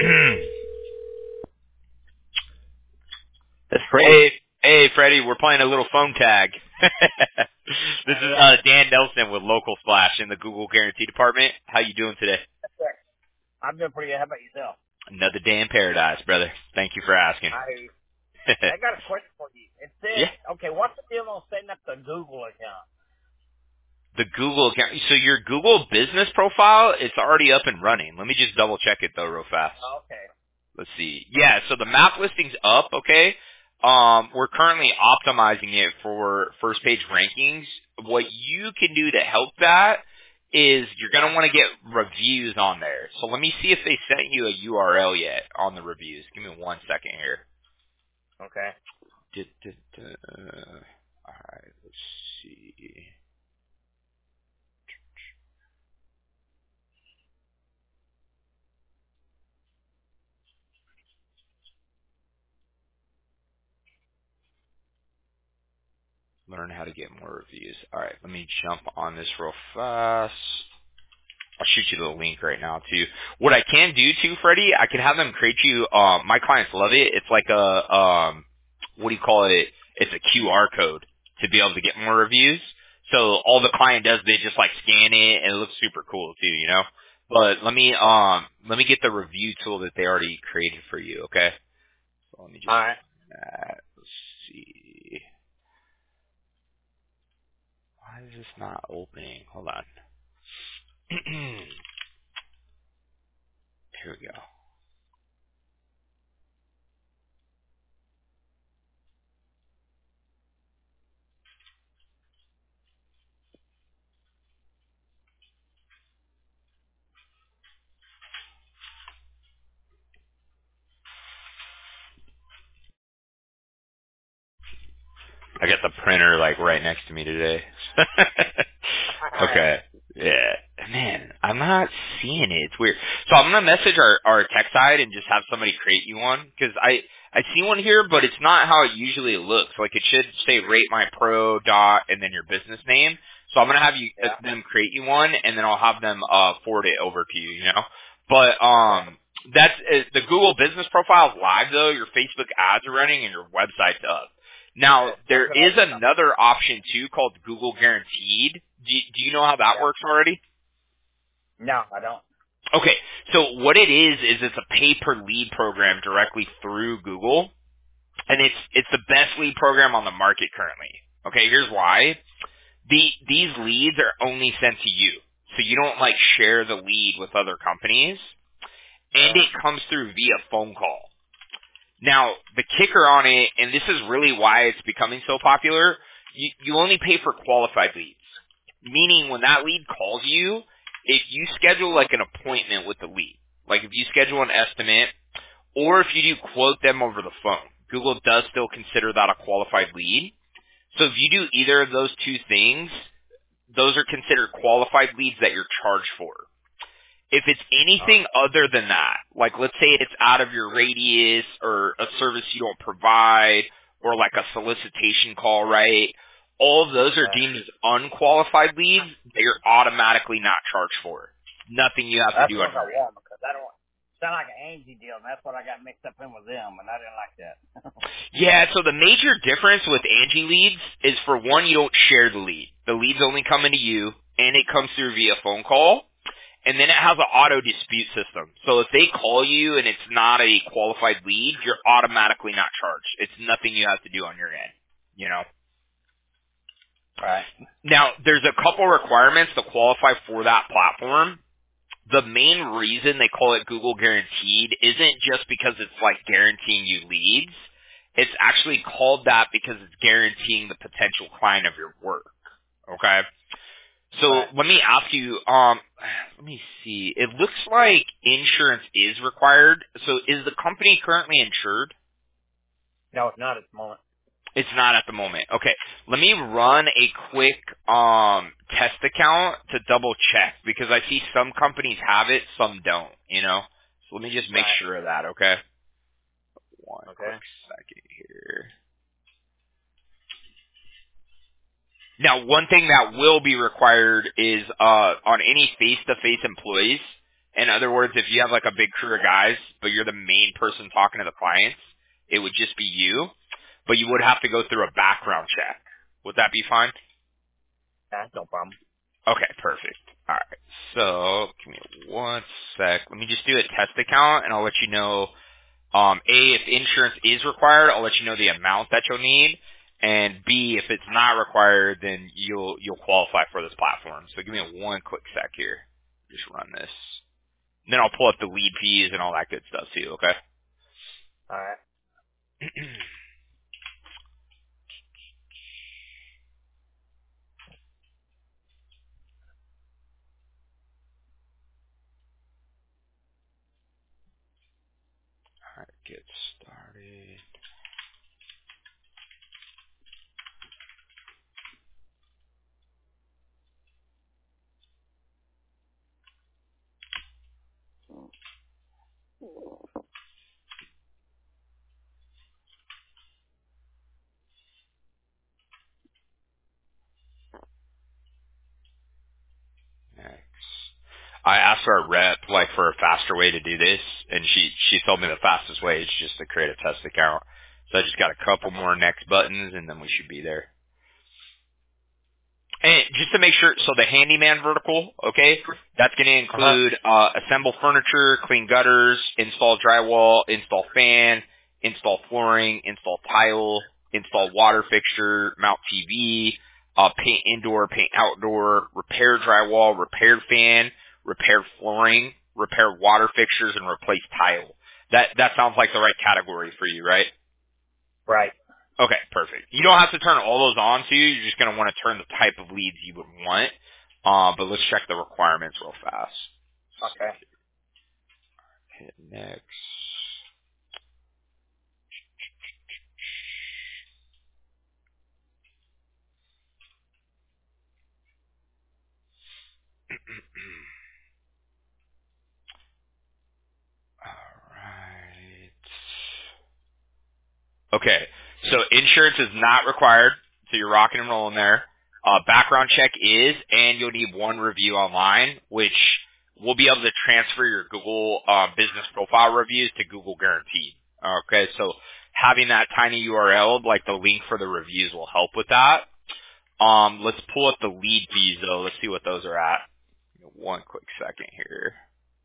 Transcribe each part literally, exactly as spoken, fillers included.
That's Freddie. Hey, hey, Freddie, we're playing a little phone tag. This is uh, Dan Nelson with Local Splash in the Google Guarantee Department. How you doing today? I'm doing pretty good. How about yourself? Another day in paradise, brother. Thank you for asking. I I got a question for you. It says, Yeah. okay, what's the deal on setting up the Google account? The Google account. So your Google business profile, it's already up and running. Let me just double check it though real fast. Oh, okay. Let's see. Yeah, so the map listing's up, okay? Um, we're currently optimizing it for first page rankings. What you can do to help that is you're going to want to get reviews on there. So let me see if they sent you a U R L yet on the reviews. Give me one second here. Okay. Du- du- du- All right, let's see. Learn how to get more reviews. All right, let me jump on this real fast. I'll shoot you the link right now too. What I can do too, Freddie, I can have them create you. Um, my clients love it. It's like a um, what do you call it? It's a Q R code to be able to get more reviews. So all the client does, they just like scan it, and it looks super cool too, you know. But let me um, let me get the review tool that they already created for you. Okay. So let me just All right. uh, let's see. Why is this not opening? Hold on. Here we go. I got the printer like right next to me today. Okay. Yeah. Man, I'm not seeing it. It's weird. So I'm gonna message our our tech side and just have somebody create you one because I I see one here, but it's not how it usually looks. Like it should say rate my pro dot and then your business name. So I'm gonna have you uh, Yeah. them create you one, and then I'll have them uh forward it over to you. You know. But Okay. um, that's uh, the Google business profile is live though. Your Facebook ads are running and your website's up. Now, there That's what I is another option too called Google Guaranteed. Do you, do you know how that Yeah. works already? No, I don't. Okay, so what it is is it's a pay per lead program directly through Google, and it's it's the best lead program on the market currently. Okay, here's why: the these leads are only sent to you, so you don't like share the lead with other companies, and Yeah. it comes through via phone call. Now, the kicker on it, and this is really why it's becoming so popular, you, you only pay for qualified leads. Meaning when that lead calls you, if you schedule like an appointment with the lead, like if you schedule an estimate, or if you do quote them over the phone, Google does still consider that a qualified lead. So if you do either of those two things, those are considered qualified leads that you're charged for. If it's Oh, anything other than that, like let's say it's out of your radius or a service you don't provide or like a solicitation call, right? All of those are yeah. deemed as unqualified leads that you're automatically not charged for. Nothing you have to That's do on what I your end. want because I don't sound like an Angie deal, and that's what I got mixed up in with them, and I didn't like that. Yeah, so the major difference with Angie leads is for one, you don't share the lead. The leads only come into you and it comes through via phone call. And then it has an auto dispute system. So if they call you and it's not a qualified lead, you're automatically not charged. It's nothing you have to do on your end. You know? Right. Now, there's a couple requirements to qualify for that platform. The main reason they call it Google Guaranteed isn't just because it's like guaranteeing you leads. It's actually called that because it's guaranteeing the potential client of your work. Okay? So Right. let me ask you, um, let me see. It looks like insurance is required. So is the company currently insured? No, it's not at the moment. It's not at the moment. Okay. Let me run a quick um test account to double check because I see some companies have it, some don't, you know? So let me just make Right. sure of that, okay? One Okay. quick second here. Now, one thing that will be required is uh on any face-to-face employees, In other words, if you have like a big crew of guys, but you're the main person talking to the clients, it would just be you, but you would have to go through a background check. Would that be fine? That's no problem. Okay, perfect. All right. So give me one sec. Let me just do a test account, and I'll let you know. Um, A, if insurance is required, I'll let you know the amount that you'll need. And B, if it's not required, then you'll you'll qualify for this platform. So give me one quick sec here. Just run this. And then I'll pull up the lead fees and all that good stuff too. Okay. All right. All right. Get started. Next. I asked our rep like for a faster way to do this, and she she told me the fastest way is just to create a test account. So I just got a couple more next buttons, and then we should be there. And just to make sure, so the handyman vertical, okay, that's going to Uh-huh. include uh, assemble furniture, clean gutters, install drywall, install fan, install flooring, install tile, install water fixture, mount T V, uh, paint indoor, paint outdoor, repair drywall, repair fan, repair flooring, repair water fixtures, and replace tile. That that sounds like the right category for you, right? Right. Okay, perfect. You don't have to turn all those on to you. You're just going to want to turn the type of leads you would want. Uh, but let's check the requirements real fast. Okay. Hit next. All right. Okay, so insurance is not required, so you're rocking and rolling there. Uh, background check is, and you'll need one review online, which we'll be able to transfer your Google uh, business profile reviews to Google Guaranteed. Okay, so having that tiny U R L, like the link for the reviews, will help with that. Um, let's pull up the lead fees though. Let's see what those are at. One quick second here.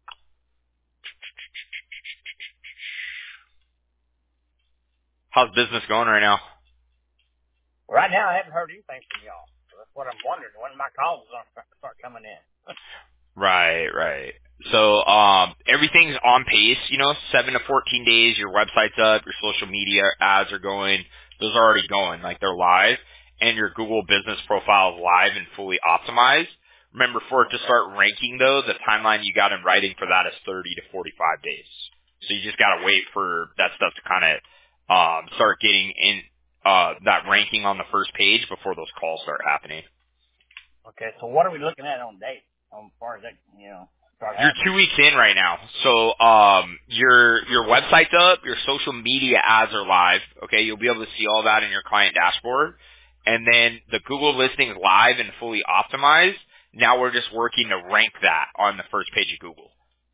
How's business going right now? Right now, I haven't heard anything from y'all. So that's what I'm wondering. When my calls are going to start coming in. Right, right. So um, everything's on pace. You know, seven to fourteen days. Your website's up. Your social media ads are going. Those are already going. Like they're live, and your Google Business Profile is live and fully optimized. Remember, for it to start ranking though, the timeline you got in writing for that is thirty to forty-five days. So you just got to wait for that stuff to kind of um, start getting in uh, that ranking on the first page before those calls start happening. Okay, so what are we looking at on date? On as far as that, you know, start You're happening? two weeks in right now. So um your your website's up, your social media ads are live. Okay, you'll be able to see all that in your client dashboard. And then the Google listing is live and fully optimized. Now we're just working to rank that on the first page of Google.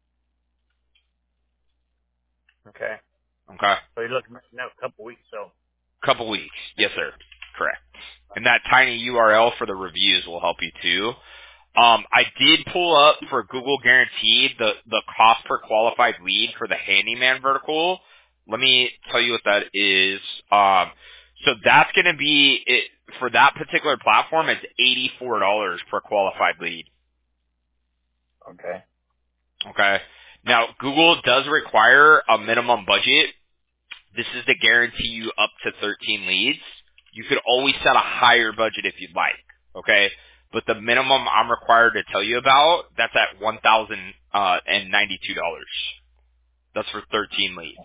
Okay. Okay. So you're looking at another couple weeks, so. Couple weeks. Yes, sir. Correct. And that tiny U R L for the reviews will help you too. Um, I did pull up for Google Guaranteed the, the cost per qualified lead for the handyman vertical. Let me tell you what that is. Um, so that's going to be, it, for that particular platform, it's eighty-four dollars per qualified lead. Okay. Okay. Now, Google does require a minimum budget. This is to guarantee you up to thirteen leads. You could always set a higher budget if you'd like. Okay. But the minimum I'm required to tell you about, that's at one thousand ninety-two dollars. That's for thirteen leads.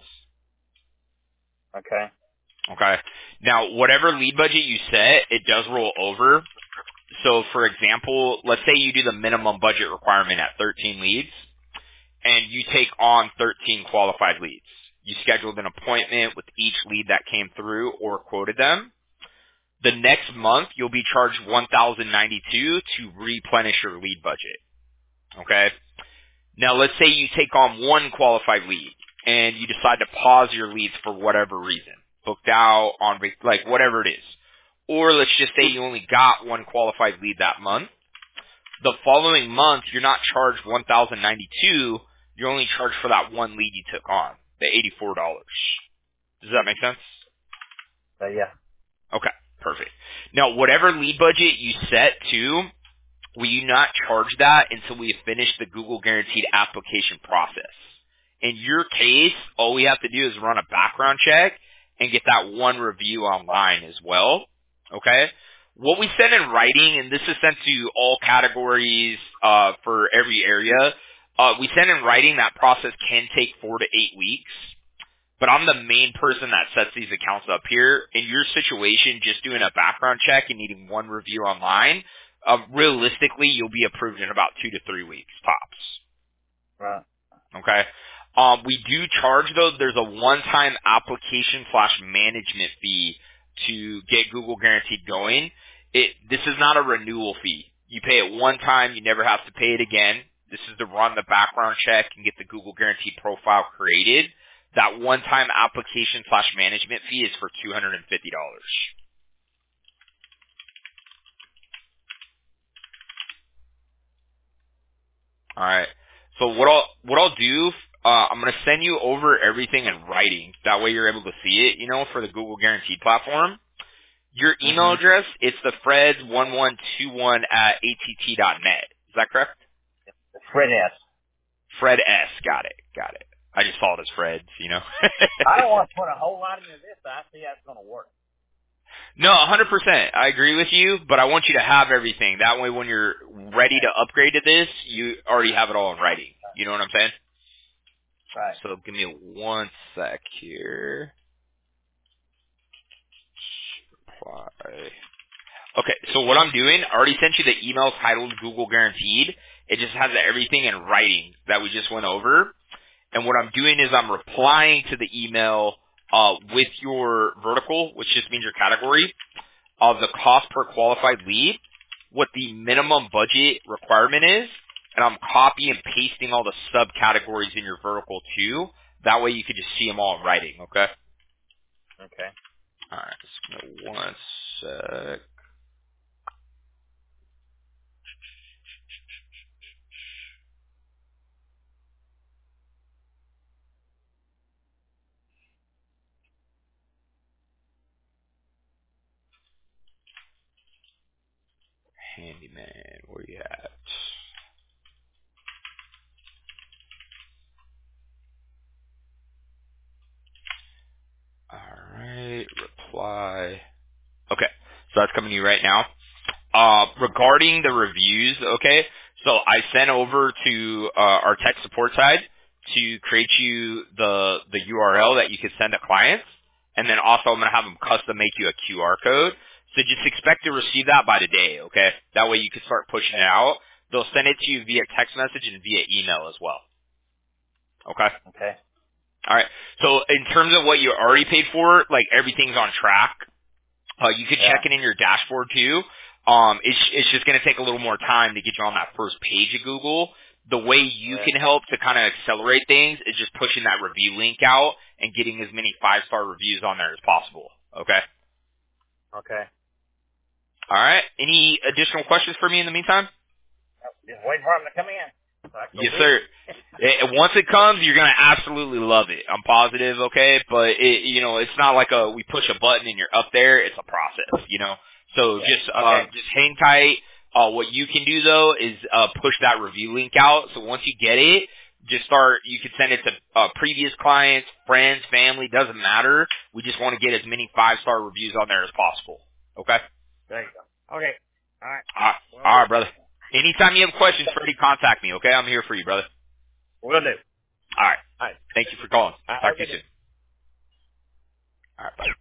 Okay. Okay. Now, whatever lead budget you set, it does roll over. So, for example, let's say you do the minimum budget requirement at thirteen leads, and you take on thirteen qualified leads. You scheduled an appointment with each lead that came through or quoted them. The next month, you'll be charged one thousand ninety-two dollars to replenish your lead budget. Okay? Now, let's say you take on one qualified lead and you decide to pause your leads for whatever reason, booked out, on vac- like whatever it is. Or let's just say you only got one qualified lead that month. The following month, you're not charged one thousand ninety-two dollars. You're only charged for that one lead you took on, the eighty-four dollars. Does that make sense? Uh, yeah. Okay, perfect. Now, whatever lead budget you set to, we do not charge that until we have finished the Google Guaranteed application process. In your case, all we have to do is run a background check and get that one review online as well. Okay? What we send in writing, and this is sent to all categories uh, for every area, uh, we send in writing that process can take four to eight weeks. But I'm the main person that sets these accounts up here. In your situation, just doing a background check and needing one review online, uh, realistically, you'll be approved in about two to three weeks, tops. Right. Okay? Um, we do charge, though, there's a one-time application slash management fee to get Google Guaranteed going. It, this is not a renewal fee. You pay it one time, you never have to pay it again. This is to run the background check and get the Google Guaranteed profile created. That one-time application slash management fee is for two hundred fifty dollars. All right. So what I'll what I'll do, uh, I'm going to send you over everything in writing. That way you're able to see it, you know, for the Google Guaranteed platform. Your email Mm-hmm. address, it's the freds one one two one at A T T dot net. Is that correct? Fred S. Fred S. Got it. Got it. I just saw it as Fred's, you know. I don't want to put a whole lot into this. I see how it's going to work. No, one hundred percent. I agree with you, but I want you to have everything. That way when you're ready to upgrade to this, you already have it all in writing. You know what I'm saying? Right. So give me one sec here. Apply. Okay, so what I'm doing, I already sent you the email titled Google Guaranteed. It just has everything in writing that we just went over. And what I'm doing is I'm replying to the email uh, with your vertical, which just means your category, of the cost per qualified lead, what the minimum budget requirement is, and I'm copy and pasting all the subcategories in your vertical too. That way you can just see them all in writing, okay? Okay. All right, just give me one sec. Handyman, where you at? All right, reply. Okay, so that's coming to you right now. Uh, regarding the reviews, okay, so I sent over to uh, our tech support side to create you the the U R L that you could send to clients, and then also I'm going to have them custom make you a Q R code. So just expect to receive that by today, okay? That way you can start pushing it out. They'll send it to you via text message and via email as well. Okay? Okay. All right. So in terms of what you already paid for, like everything's on track. Uh, you could Yeah. check it in your dashboard too. Um, it's it's just going to take a little more time to get you on that first page of Google. The way you Yeah. can help to kind of accelerate things is just pushing that review link out and getting as many five star reviews on there as possible. Okay. Okay. All right. Any additional questions for me in the meantime? Just waiting for them to come in. So I can go Yes, do sir. it. It, once it comes, you're gonna absolutely love it. I'm positive, okay? But it, you know, it's not like a we push a button and you're up there. It's a process, you know. So Yeah. just uh, Okay. just hang tight. Uh, what you can do though is uh, push that review link out. So once you get it, just start. You can send it to uh, previous clients, friends, family. Doesn't matter. We just want to get as many five star reviews on there as possible. Okay. There you go. Okay. All right. All right, Will all do. right, brother. Anytime you have questions, Freddie, contact me. Okay, I'm here for you, brother. Will do. All right. All right. Thank you for calling. All right. Talk Have a to you good day. soon. All right. Bye.